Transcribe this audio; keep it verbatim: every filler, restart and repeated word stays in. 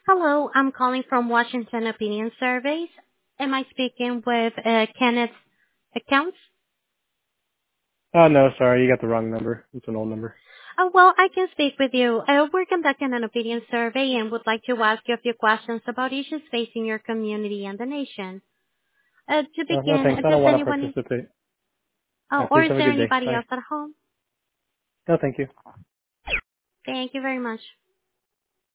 Hello, I'm calling from Washington Opinion Surveys. Am I speaking with uh, Kenneth Accounts? Oh, no, sorry, you got the wrong number. It's an old number. Oh, well, I can speak with you. Uh, we're conducting an opinion survey and would like to ask you a few questions about issues facing your community and the nation. Uh, to Oh, no, begin, thanks. uh, I does don't want to anyone, participate. oh, Uh, or please is have a there good day. anybody Bye. else at home? No, thank you. Thank you very much.